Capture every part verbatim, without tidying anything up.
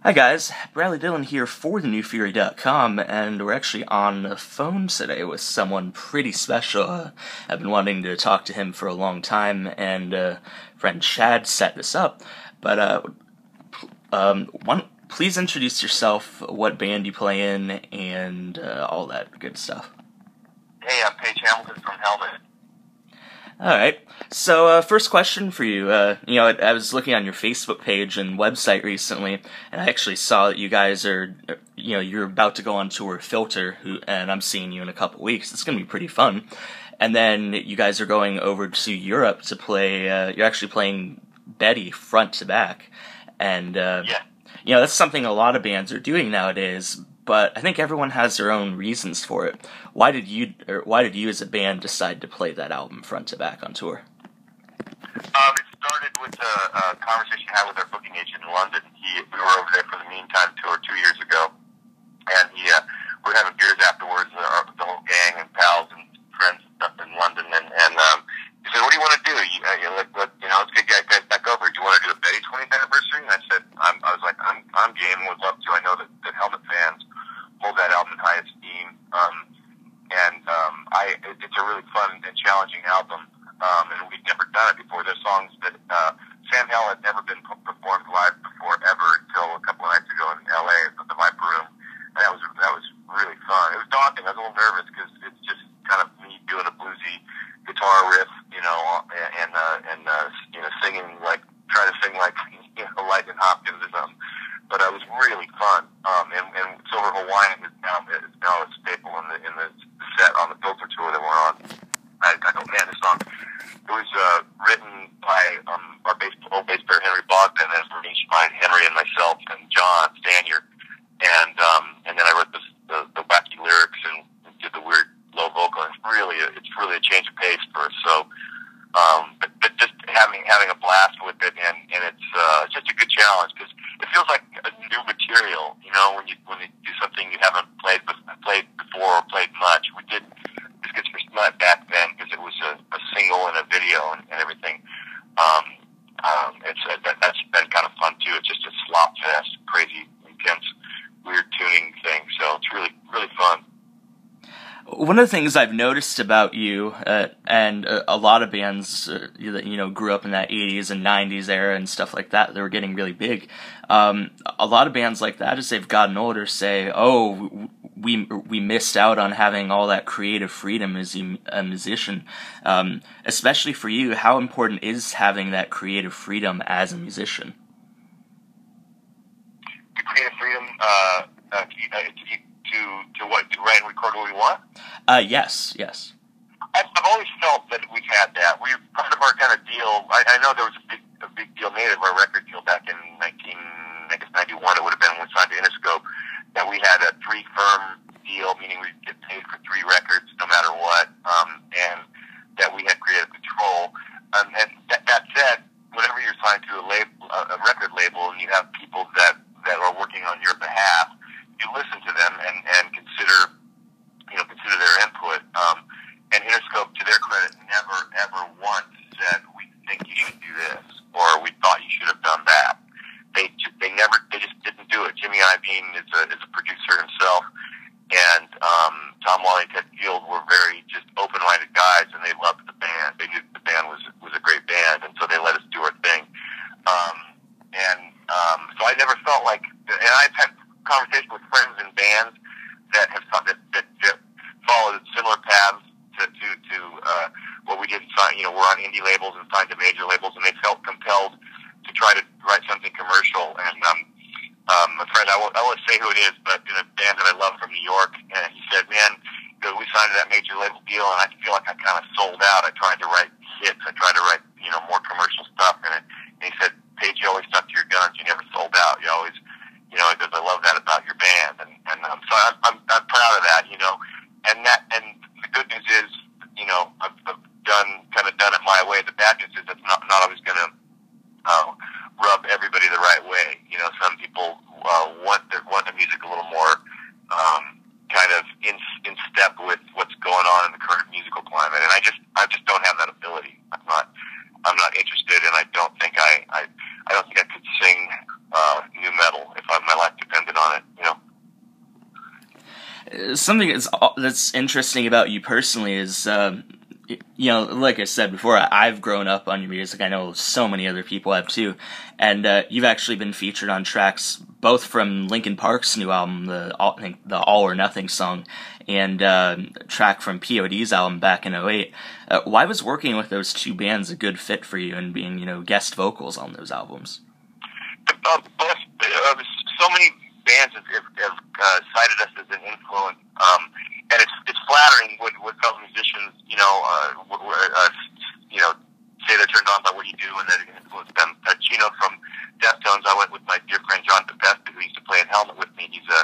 Hi guys, Bradley Dillon here for the new fury dot com, and we're actually on the phone today with someone pretty special. Uh, I've been wanting to talk to him for a long time, and uh, friend Chad set this up. But uh, um, one, please introduce yourself, what band you play in, and uh, all that good stuff. Hey, I'm Paige Hamilton from Helmet. Alright, so uh, first question for you. Uh, you know, I, I was looking on your Facebook page and website recently, and I actually saw that you guys are, you know, you're about to go on tour with Filter, who, and I'm seeing you in a couple weeks. It's going to be pretty fun. And then you guys are going over to Europe to play, uh, you're actually playing Betty front to back. And, uh, yeah. you know, that's something a lot of bands are doing nowadays, but I think everyone has their own reasons for it. Why did you, or why did you as a band decide to play that album front to back on tour? Um, it started with a, a conversation I had with our booking agent in London. He, we were over there for the Meantime tour two years ago, and he, uh, we were having beers afterwards, uh, the whole gang and pals and friends and stuff in London, and, and um, he said, "What do you want to do? You, uh, you, let, let, you know, let's get guys back over. Do you want to do a Betty twentieth anniversary?" And I said, I'm, I was like, I'm, I'm game, would love to. I know that, that Helmet fans hold that album in high esteem. Um, and um, I, it, it's a really fun and challenging album, um, and we'd never done it before. There's songs that uh, Sam Hell had never been performed live before ever until a couple of nights ago in L A at the Viper Room, and that was that was really fun. It was daunting. I was a little nervous because it's just kind of me doing a bluesy guitar riff, you know, and uh, and uh, you know, singing like trying to sing like you know, Lightning Hopkins or something. But it was really fun, um, and, and Silver Hawaiian is now, is now a staple in the in the set on the Filter tour that we're on. I, I go, man, this song, it was uh, written by um, our bass, old bass player Henry Bogdan, and it was arranged by Henry and myself and John Stanier, and um, and then I wrote this, the, the wacky lyrics and did the weird low vocal. And it's really a, it's really a change of pace for us. So, um, but, but just having having a blast with it, and and it's uh, just a good challenge because it feels like a new material, you know, when you when you do something you haven't played played before or played much. We did this gets not back then because it was a, a single and a video and, and everything. Um, um, it's uh, that, that's been kind of fun too. It's just a slop fest, crazy, intense, weird tuning thing. So it's really really fun. One of the things I've noticed about you, uh, and uh, a lot of bands uh, that, you know, grew up in that eighties and nineties era and stuff like that, they were getting really big. Um, a lot of bands like that, as they've gotten older, say, oh, we we missed out on having all that creative freedom as a musician. Um, especially for you, how important is having that creative freedom as a musician? The creative freedom, uh, uh, to, to, to, to what, to write and record what we want? Uh, yes, yes. I've, I've always felt that we've had that. We part of our kind of deal. I, I know there was a big, a big deal made of our record deal back in nineteen, I guess ninety-one. It would have been when we signed to Interscope. That we had a three firm deal, meaning we'd get paid for three records no matter what, um, and that we had creative control. Um, and that, that said, whenever you're signed to a label, a record label, and you have people that that are working on your behalf, you listen to them and and consider, you know, consider their input. Um, And Interscope, to their credit, never, ever once said, "We think you should do this," or "We thought you should have done that." They they never, they just didn't do it. Jimmy Iovine is a is a producer himself, and um, Tom Wally and Ted Field were very just open-minded guys, and they loved the band. They knew the band was was a great band, and so they let us do our thing. Um, and um, so I never felt like, and I've had conversations with friends in bands that have that that, that followed similar paths to to, to uh, what we did. Sign, you know, we're on indie labels and signed to major labels, and they felt compelled to try to write something commercial. And um, um, a friend, I won't, I won't say who it is, but in a band that I love from New York, and he said, "Man, you know, we signed to that major label deal, and I feel like I kind of sold out. I tried to write hits, I tried to write, you know, more commercial stuff." And, it, and he said, "Paige, you always stuck to your guns. You never sold out. You always, you know, because I love that about your band." And and um, so I'm, I'm I'm proud of that, you know. And that and the good news is, you know, I've, I've done kind of done it my way. The bad news is it's not not always going to uh, rub everybody the right way. You know, some people uh, want their, want the music a little more um, kind of in in step with what's going on in the current musical climate, and I just I just don't have that ability. I'm not I'm not interested something that's that's interesting about you personally is, um, you know, like I said before, I've grown up on your music. I know so many other people have too, and uh, you've actually been featured on tracks both from Linkin Park's new album, the I think the All or Nothing song, and uh, a track from P O D's album back in oh eight. Uh, why was working with those two bands a good fit for you and being, you know, guest vocals on those albums? Uh, both, uh, so many bands have, have, have uh, cited us as an influence, um, and it's it's flattering when, when fellow musicians, you know, uh, w- w- uh, you know, say they're turned on by what you do and that it influenced them. Uh, Chino from Deftones, I went with my dear friend John DePesta, who used to play in Helmet with me. He's a,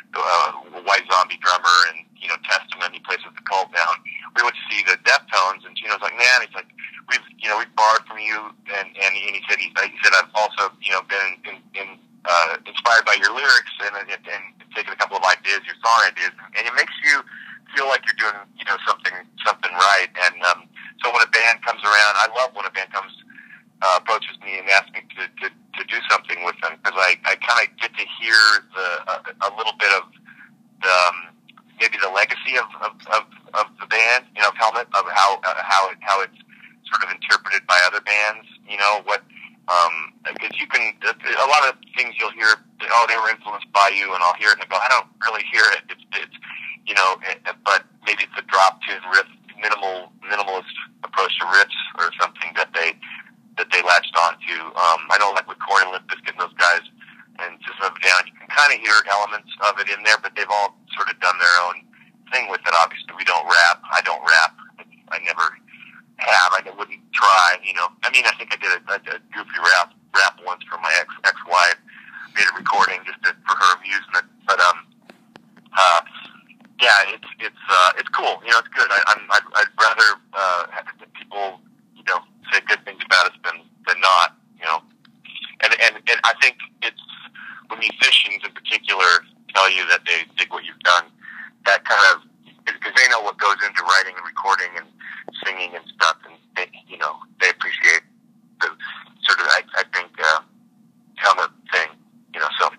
a White Zombie drummer, and you know, Testament. He plays with the Cult now. We went to see the Deftones, and Chino's like, man, he's like, we've you know we've borrowed from you, and and he, and he said he, he said I've also you know been in. in Uh, inspired by your lyrics and, and, and taking a couple of ideas, your song ideas, and it makes you feel like you're doing, you know, something something right. And um, so when a band comes around, I love when a band comes uh, approaches me and asks me to, to, to do something with them, because I, I kind of get to hear the a, a little bit of the um, maybe the legacy of, of, of, of the band, you know, of Helmet, of how uh, how it how it's sort of interpreted by other bands, you know, what. Um, because you can, a lot of things you'll hear, oh, they were influenced by you, and I'll hear it and I go, I don't really hear it. It's, it's, you know, but maybe it's a drop tune riff, minimal, minimalist approach to riffs or something that they, that they latched onto. Um, I know like with Korn and Limp Bizkit and those guys and System of a Down, you can kind of hear elements of it in there, but they've all sort of done their own thing with it. Obviously, we don't rap. I don't rap. I never have. I wouldn't try, you know. I mean, I think I did a, a, a goofy rap rap once for my ex ex wife. Made a recording just to, for her amusement. But um, uh, yeah, it's it's uh, it's cool. You know, it's good. I, I'm I'd, I'd rather uh, have people, you know, say good things about us than than not. You know, and and and I think it's when musicians in particular tell you that they dig what you've done, that kind of, because they know what goes into writing and recording and singing and stuff, and they, you know, they appreciate the sort of, I, I think, uh, Helmet thing, you know, so.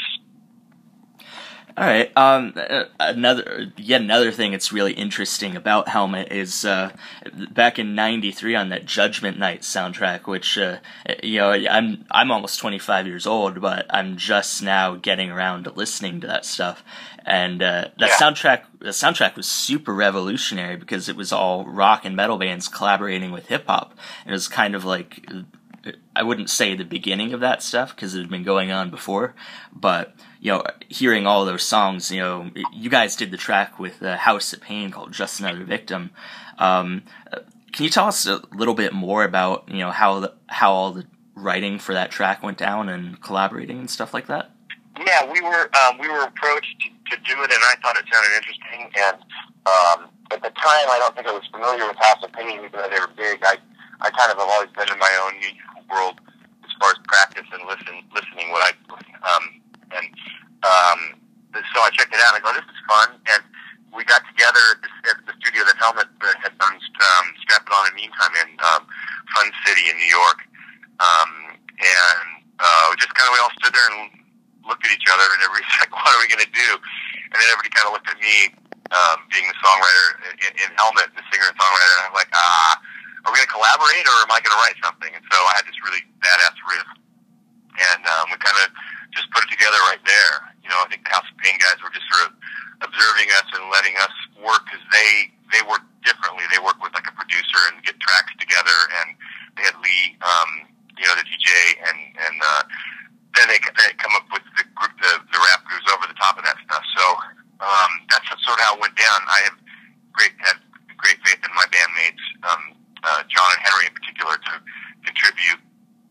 All right. Um, another, yet another thing that's really interesting about Helmet is uh, back in ninety-three on that Judgment Night soundtrack, which uh, you know, I'm I'm almost twenty-five years old, but I'm just now getting around to listening to that stuff. And uh, that yeah. soundtrack, the soundtrack was super revolutionary because it was all rock and metal bands collaborating with hip hop. It was kind of like, I wouldn't say the beginning of that stuff because it had been going on before, but you know, hearing all those songs, you know, you guys did the track with uh, House of Pain called Just Another Victim. Um, can you tell us a little bit more about, you know, how the, how all the writing for that track went down and collaborating and stuff like that? Yeah, we were um, we were approached to, to do it, and I thought it sounded interesting. And um, at the time, I don't think I was familiar with House of Pain, even though they were big. I I kind of have always been in my own musical world as far as practice and listen listening. What I um, and um, so I checked it out. And I go, this is fun, and we got together at the, at the studio that Helmet had done um, Strap It On in Meantime in um, Fun City in New York, um, and uh, just kind of we all stood there and looked at each other, and everybody's like, what are we going to do? And then everybody kind of looked at me, um, being the songwriter in, in Helmet, the singer and songwriter, and I'm like, ah, are we going to collaborate, or am I going to write something? And so I had this really badass riff, and um, we kind of just put it together right there. You know, I think the House of Pain guys were just sort of observing us and letting us work, because they, they work differently. They work with like a producer and get tracks together, and they had Lee, um, you know, the D J, and, and, uh, then they, they come up with the group, the, the rap grooves over the top of that stuff. So um, that's sort of how it went down. I have great had great faith in my bandmates, um, uh, John and Henry in particular, to contribute,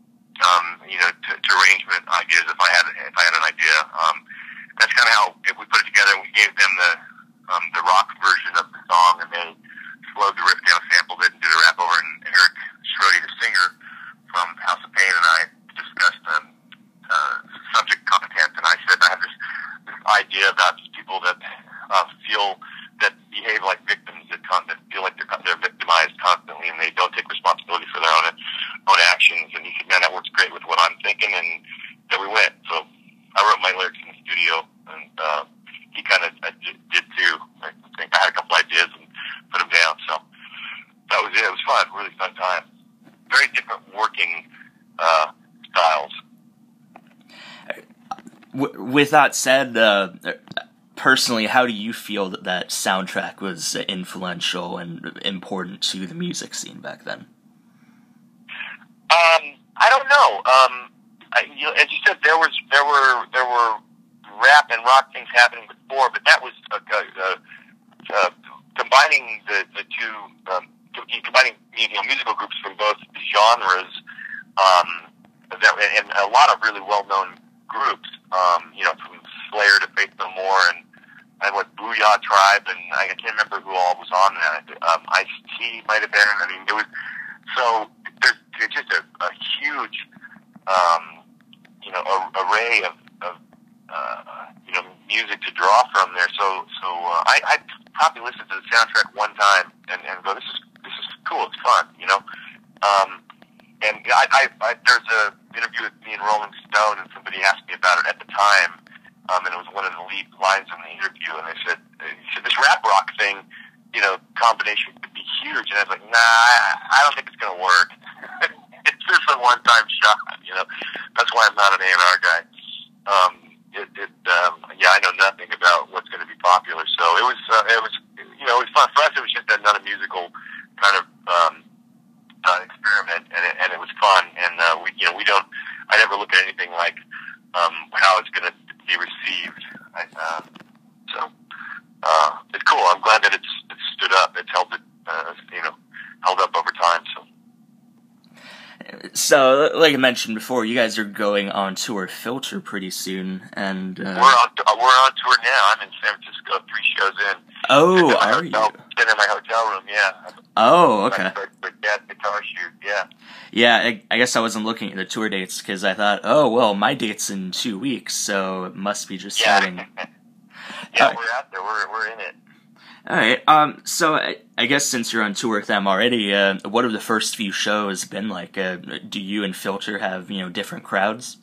um, you know, to, to arrangement ideas. If I had if I had an idea, um, that's kind of how if we put it together. We gave them the um, the rock version of the song, and they slowed the riff down, sampled it, and did a rap over. And Eric Schrody, the singer from House of Pain, and I discussed them. Um, Uh, subject content, and I said I have this, this idea about these people that uh, feel that behave like victims, that, con- that feel like they're they're victimized constantly, and they don't take responsibility for their own own actions. And he said, "Man, that works great with what I'm thinking." And then we went. So I wrote my lyrics in the studio, and uh, he kind of uh, did, did w- with that said, uh, personally, how do you feel that that soundtrack was influential and important to the music scene back then? Um, I don't know. Um, I, you know, as you said, there was there were there were rap and rock things happening before, but that was uh, uh, uh, combining the the two, um, combining you know musical groups from both genres. Um, that and a lot of really well known groups. Um, you know, from Slayer to Faith No More, and and what Booyah Tribe, and I can't remember who all was on that. Um, Ice-T might have been. I mean, it was so there's, there's just a, a huge, um, you know, a, array of, of uh, you know, music to draw from there. So, so uh, I I probably listened to the soundtrack one time and, and go, this is this is cool. It's fun, you know. Um, and I, I, I there's a interview with me and Rolling Stone, and somebody asked me about it at the time. Um, and it was one of the lead lines in the interview, and they said, he said, this rap rock thing, you know, combination could be huge. And I was like, nah, I don't think it's going to work. It's just a one-time shot, you know. That's why I'm not an A and R guy. Um, it, it, um, yeah, I know nothing about what's going to be popular. So it was, uh, it was, you know, it was fun. For us, it was just another musical kind of um, uh, experiment, and it, and it was fun. And, uh, we, you know, we don't, I never look at anything like um, how it's going to be received. I, uh, so uh, it's cool. I'm glad that it's, it's stood up. It's held it, uh, you know, held up over time. So. So, like I mentioned before, you guys are going on tour Filter pretty soon, and uh, we're on we're on tour now. I'm in San Francisco, three shows in. Oh, in are hotel, you? Been in my hotel room, yeah. Oh, okay. For, for Dad's guitar shoot, yeah. Yeah, I, I guess I wasn't looking at the tour dates because I thought, oh well, my date's in two weeks, so it must be just yeah. starting. yeah, uh, we're out there. We're we're in it. All right. Um. So I, I guess since you're on tour with them already, uh, what have the first few shows been like? Uh, do you and Filter have you know different crowds?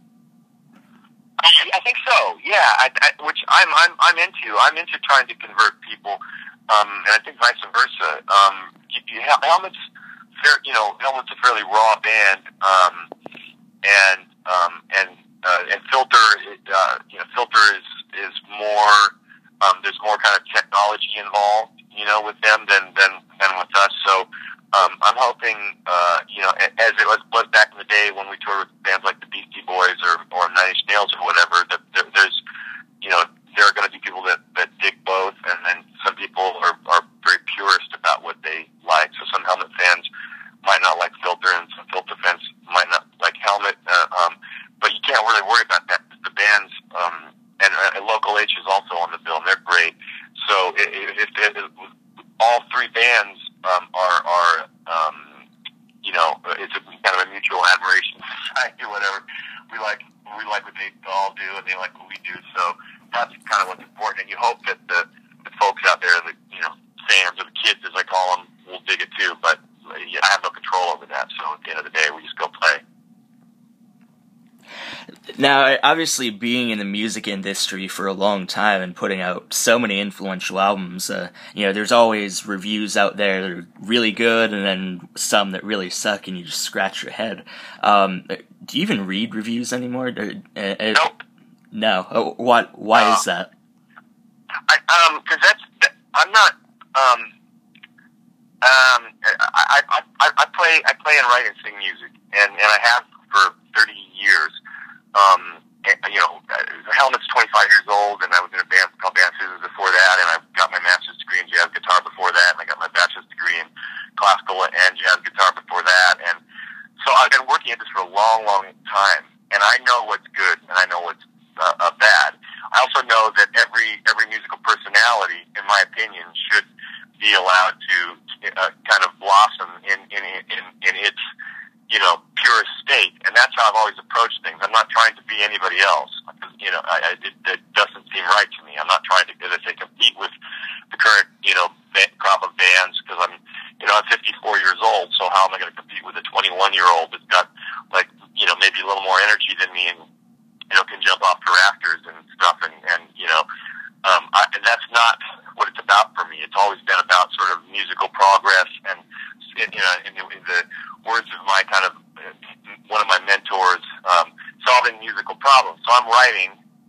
I, I think so. Yeah. I, I, which I'm I'm I'm into. I'm into trying to convert people, um, and I think vice versa. Um, you, you have, Helmet's, fair, you know, Helmet's a fairly raw band, um, and um, and uh, and Filter, uh, you know, Filter is is more. Um, there's more kind of technology involved, you know, with them than than, than with us. So um, I'm hoping, uh, you know, as it was, was back in the day when we toured with bands like the Beastie Boys or, or Nine Inch Nails or whatever, that there, there's, you know, there are going to be people that, that dig both, and then some people are, are very purist about what they like. So some Helmet fans might not like Filter, and some Filter fans might not like Helmet. Uh, um, but you can't really worry about that. The bands, um, And, uh, and Local H is also on the bill, and they're great. So if, if, if, if all three bands um, are, are um, you know, it's a kind of a mutual admiration society or whatever. We like we like what they all do, and they like what we do. So that's kind of what's important. And you hope that the, the folks out there, the you know fans or the kids, as I call them, will dig it too. But uh, yeah, I have no control over that. So at the end of the day, we just go play. Now, obviously, being in the music industry for a long time and putting out so many influential albums, uh, you know, there's always reviews out there that are really good, and then some that really suck, and you just scratch your head. Um, do you even read reviews anymore? Uh, uh, Nope. No. Uh, what? Why uh, is that? I, um, because that's that, I'm not. Um, um, I, I I I play I play and write and sing music, and and I have for thirty years. Um, and, you know, Helmet's twenty-five years old, and I was in a band called Band Scissors before that, and I got my master's degree in jazz guitar before that, and I got my bachelor's degree in classical and jazz guitar before that, and so I've been working at this for a long, long time, and I know what's good, and I know what's uh, uh, bad. I also know that every every musical personality, in my opinion, should be allowed to uh, kind of blossom in in in, in its you know, purest state. And that's how I've always approached things. I'm not trying to be anybody else. You know, I, I, it, it doesn't seem right to me. I'm not trying to, as I say, compete with the current, you know, crop of bands, because I'm, you know, I'm fifty-four years old, so how am I going to compete with a twenty-one-year-old that's got, like, you know, maybe a little more energy than me and, you know, can jump off the rafters and stuff, and, and you know, um, I, and that's not what it's about for me. It's always been about sort of musical progress and, you know, in the, in the words of my kind of, uh, one of my mentors, um, solving musical problems. So I'm writing,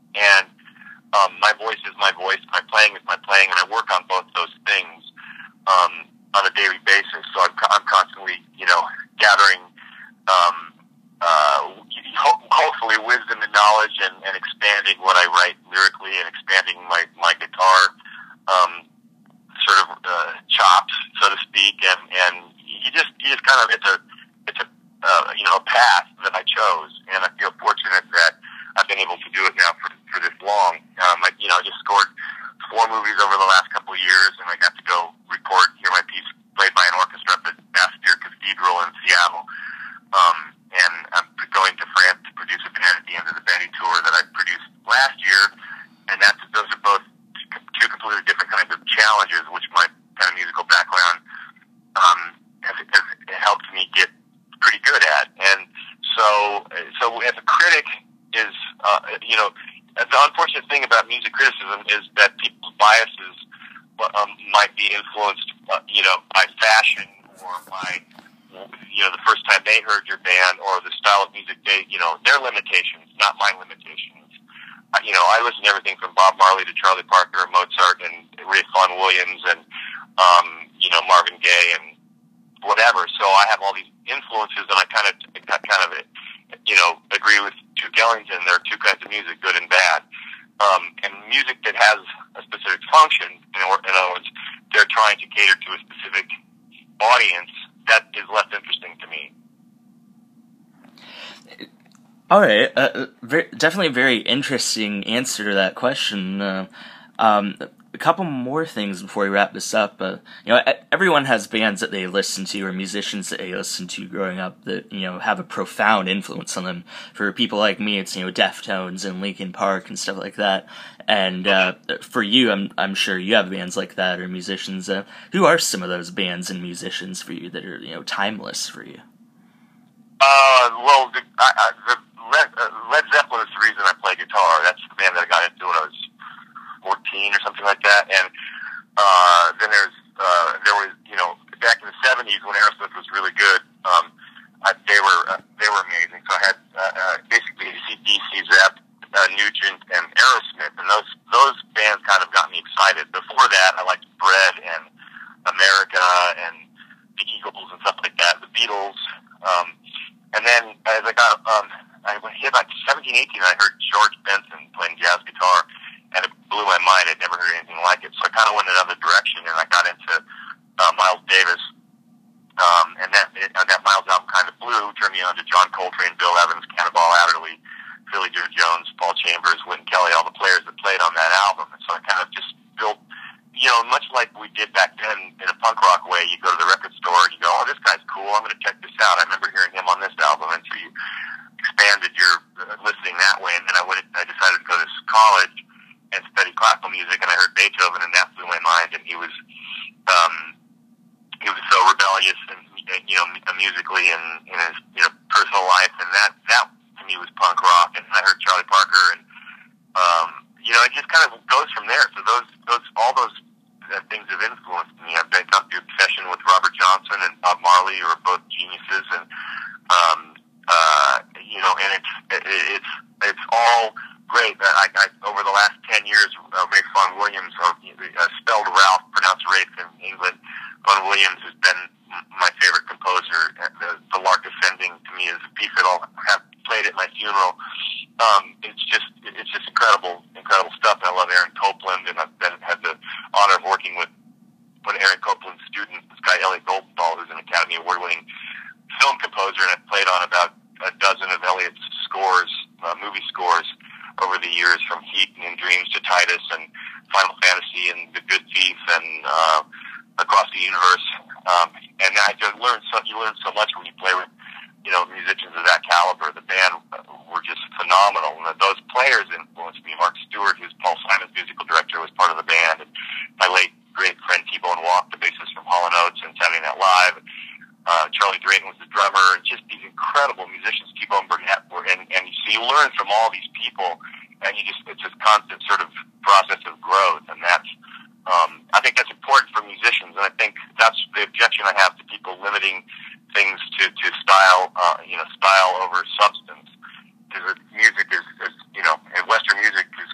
and um, my voice is my voice, my playing is my playing, and I work on both those things um, on a daily basis. So I'm, I'm constantly, you know, gathering, um, uh, ho- hopefully wisdom and knowledge, and, and expanding what I write lyrically, and expanding my my guitar um, sort of uh, chops, so to speak, and and you just you just kind of it's a it's a uh, you know a path that I chose, and I feel fortunate that I've been able to do it now for for this long. Um, I you know I just scored four movies over the last couple of years, and I got to go record, hear my piece played by an orchestra at the Bastyr Cathedral in Seattle. Um, and I'm going to France to produce a band at the end of the Benny tour that I produced last year, and that's those are both two completely different kinds of challenges, which my kind of musical background um, has, has helped me get pretty good at. And so, so as a critic, is uh, you know, the unfortunate thing about music criticism is that people's biases um, might be influenced, uh, you know, by fashion or by, you know, the first time they heard your band or the style of music they, you know, their limitations, not my limitations. Uh, you know, I listen to everything from Bob Marley to Charlie Parker and Mozart and Ray Vaughan Williams and, um, you know, Marvin Gaye and whatever. So I have all these influences, and I kind of, kind of, you know, agree with Duke Ellington. There are two kinds of music, good and bad. Um, and music that has a specific function, in other words, they're trying to cater to a specific audience, that is less interesting to me. All right, uh, very, definitely a very interesting answer to that question. Uh, um, a couple more things before we wrap this up. Uh, you know, everyone has bands that they listen to or musicians that they listen to growing up that, you know, have a profound influence on them. For people like me, it's, you know, Deftones and Linkin Park and stuff like that. And uh, for you, I'm I'm sure you have bands like that or musicians. Uh, who are some of those bands and musicians for you that are, you know, timeless for you? Uh, well, the, I, I, the Led, uh, Led Zeppelin is the reason I play guitar. That's the band that I got into when I was fourteen or something like that. And uh, then there's uh, there was you know back in the seventies when Aerosmith was really good. Um, I, they were uh, they were amazing. So I had uh, uh, basically A C D C, Zepp, uh, Nugent, and Aerosmith, and those those bands kind of got me excited. Before that, I liked Bread and America and the Eagles and stuff like that. The Beatles, um, and then as I got um, I hit about seventeen, eighteen, I heard George Benson playing jazz guitar, and it blew my mind. I'd never heard anything like it. So I kind of went another direction, and I got into uh, Miles Davis. Um, and that it, uh, that Miles album, Kind of Blue, turned me on to John Coltrane, Bill Evans, Cannonball Adderley, Philly Joe Jones, Paul Chambers, Wynton Kelly, all the players that played on that album. And so I kind of just built, you know, much like we did back then in a punk rock way. You go to the record store and you go, oh, this guy's cool. I'm going to check this out. I remember hearing him on this album. And so you expanded your uh, listening that way, and then I went. I decided to go to college and study classical music, and I heard Beethoven, and that blew my mind. And he was, um, he was so rebellious, and you know, musically and in his you know personal life, and that that to me was punk rock. And I heard Charlie Parker, and um, you know, it just kind of goes from there. So those those all those uh, things have influenced me. I've been up to obsession with Robert Johnson and Bob Marley, who are both geniuses, and um, Uh, you know, and it's it's it's all great. I, I over the last ten years, uh, Ray Vaughan Williams, uh, spelled Ralph, pronounced Rafe in England. Vaughan Williams has been my favorite composer. The, the Lark Ascending to me is a piece that I'll have played at my funeral. Um, it's just it's just incredible, incredible stuff. And I love Aaron Copland, and I've been had the honor of working with one of Aaron Copland's students, this guy Elliot Goldenthal, who's an Academy Award-winning film composer, and I've played on about a dozen of Elliot's scores, uh, movie scores, over the years, from Heat and In Dreams to Titus and Final Fantasy and The Good Thief and uh, Across the Universe. Um, and I just learned so you learn so much when you play with you know musicians of that caliber. The band were just phenomenal, and those players influenced me. Mark Stewart, who's Paul Simon's musical director, was part of the band, and my late great friend T-Bone Walk, the bassist from Hall and Oates and Saturday Night Live. Uh, Charlie Drayton was the drummer, and just these incredible musicians, T-Bone Burnett, were, and, and so you learn from all these people, and you just, it's this constant sort of process of growth, and that's, um, I think that's important for musicians, and I think that's the objection I have to people limiting things to, to style, uh, you know, style over substance, because music is, is, you know, and Western music is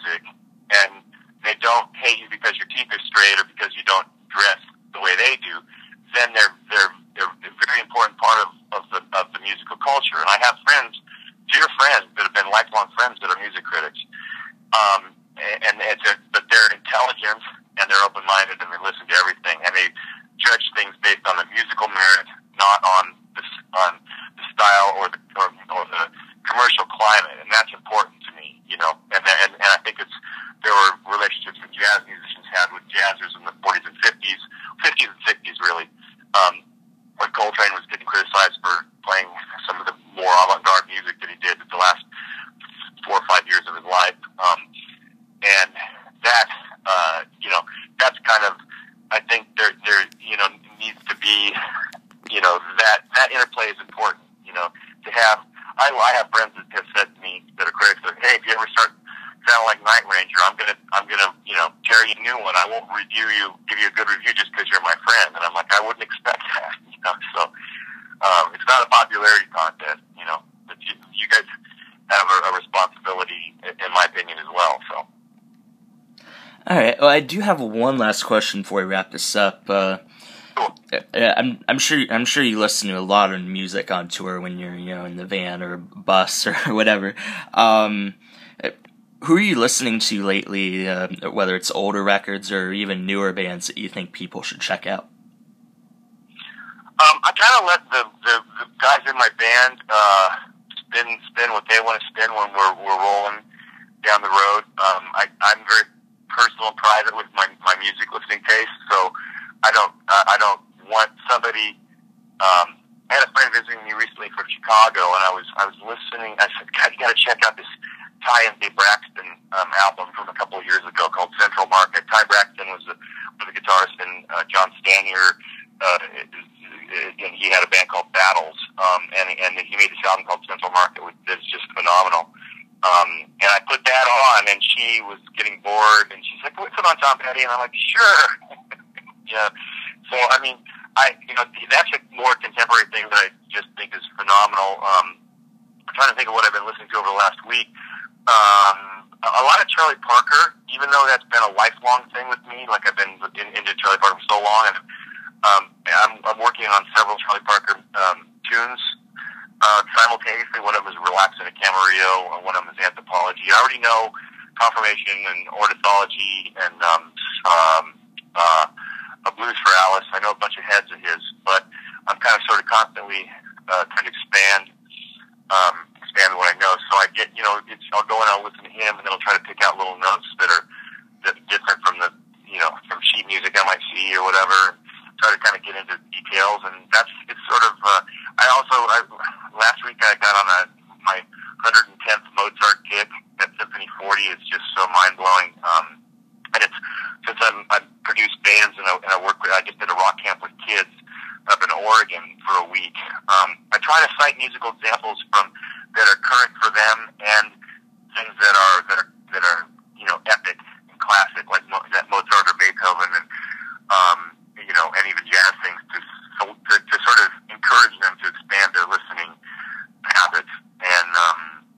music, and they don't hate you because your teeth are straight or because you don't dress the way they do, then they're they're they're a very important part of, of the of the musical culture. And I have friends, dear friends, that have been lifelong friends that are music critics. Um, and it's a, but they're intelligent and they're open-minded and they listen to everything and they judge things based on the musical merit, not on the on the style or the or, or the commercial climate. And that's important to me, you know. And and, and I think it's there were relationships that jazz musicians had with jazzers in the forties and fifties, fifties and sixties, really. Um, when Coltrane was getting criticized for playing some of the more avant-garde music that he did the last four or five years of his life. Um, and that, uh, you know, that's kind of, I think there, there, you know, needs to be, you know, that, that interplay is important, you know, to have, I, I have friends that have said to me that are critics that, hey, if you ever start sounding like Night Ranger, I'm gonna, I'm gonna, you know, tear you a new one. I won't review you, give you a good review just because you're my friend. And I'm like, I wouldn't expect that, you know, so, um, it's not a popularity contest, you know, but you, you guys have a, a responsibility, in my opinion, as well, so. All right. Well, I do have one last question before we wrap this up. Uh, Cool. I'm I'm sure I'm sure you listen to a lot of music on tour when you're you know in the van or bus or whatever. Um, who are you listening to lately? Uh, whether it's older records or even newer bands that you think people should check out. Um, I kind of let the, the the guys in my band uh, spin spin what they want to spin when we're we're rolling down the road. Um, I I'm very personal and private with my my music listening taste, so. I don't. Uh, I don't want somebody. Um, I had a friend visiting me recently from Chicago, and I was. I was listening. I said, "God, you got to check out this Ty and Dave Braxton um, album from a couple of years ago called Central Market." Ty Braxton was the, was the guitarist, and uh, John Stanier. Uh, and he had a band called Battles, um, and and he made this album called Central Market, which is just phenomenal. Um, and I put that on, and she was getting bored, and she's like, "Can we put on Tom Petty?" And I'm like, "Sure." Yeah, so I mean, I you know that's a more contemporary thing that I just think is phenomenal. Um, I'm trying to think of what I've been listening to over the last week. Um, a lot of Charlie Parker, even though that's been a lifelong thing with me. Like I've been in, into Charlie Parker for so long, and um, I'm, I'm working on several Charlie Parker um, tunes uh, simultaneously. One of them is Relax in a Camarillo, and one of them is Anthropology. I already know Confirmation and Ornithology and um, um, uh, A Blues for Alice. I know a bunch of heads of his, but I'm kind of sort of constantly uh, trying to expand, um, expand what I know. So I get, you know, it's, I'll go and I'll listen to him, and then I'll try to pick out little notes that are that are different from the, you know, from sheet music I might see or whatever. And try to kind of get into details, and that's it's sort of. Uh, I also I, last week I got on a my one hundred tenth Mozart kick. That Symphony forty is just so mind blowing. Um, And it's, since I'm, I've produced bands and I, and I work with, I just did a rock camp with kids up in Oregon for a week. Um, I try to cite musical examples from, that are current for them and things that are, that are, that are, you know, epic and classic, like Mo, that Mozart or Beethoven and, um, you know, and even jazz things to, so, to, to sort of encourage them to expand their listening habits. And, um,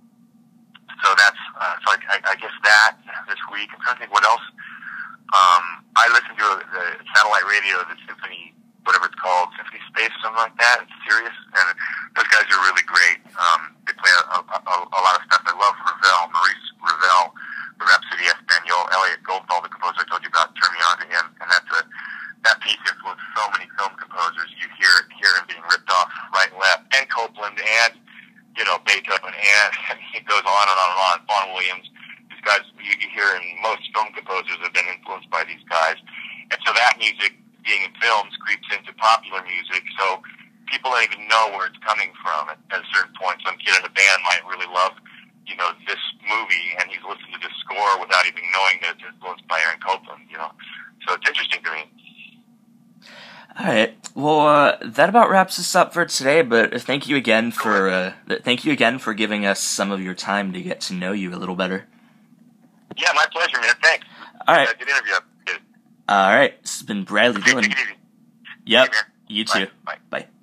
so that's, uh, so I, I guess that this week. I'm trying to think what else. Um, I listen to a, the satellite radio, the Symphony, whatever it's called, Symphony Space or something like that. It's serious, and those guys are really great. Um, they play a, a, a lot of stuff. I love Ravel, Maurice Ravel, the Rhapsody Espagnole. Elliot Goldfall, the composer I told you about, turned me on to him, and that's a that piece influenced so many film composers. You hear it, hear him being ripped off right and left, and Copland, and you know Beethoven, and, and it goes on and on and on. Vaughan Williams. Guys you hear in most film composers have been influenced by these guys, and so that music being in films creeps into popular music, so people don't even know where it's coming from at, at a certain point. Some kid in a band might really love, you know, this movie, and he's listened to this score without even knowing that it's influenced by Aaron Copland, you know, so it's interesting to me. All right. Well, uh, that about wraps us up for today. But thank you again for uh, thank you again for giving us some of your time to get to know you a little better. Yeah, my pleasure, man. Thanks. All right. Uh, good interview. Good. All right. This has been Bradley Take, Dillon. take it easy. Yep. Hey, You too. Bye. Bye.